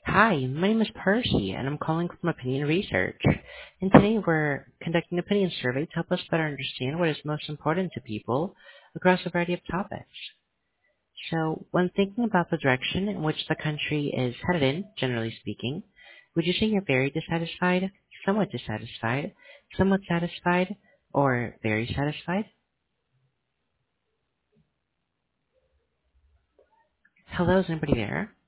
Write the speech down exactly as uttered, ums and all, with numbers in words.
Hi, my name is Percy, and I'm calling from Opinion Research. And today we're conducting an opinion survey to help us better understand what is most important to people across a variety of topics. So, when thinking about the direction in which the country is headed in, generally speaking, would you say you're very dissatisfied, somewhat dissatisfied, somewhat satisfied, or very satisfied? Hello, is anybody there?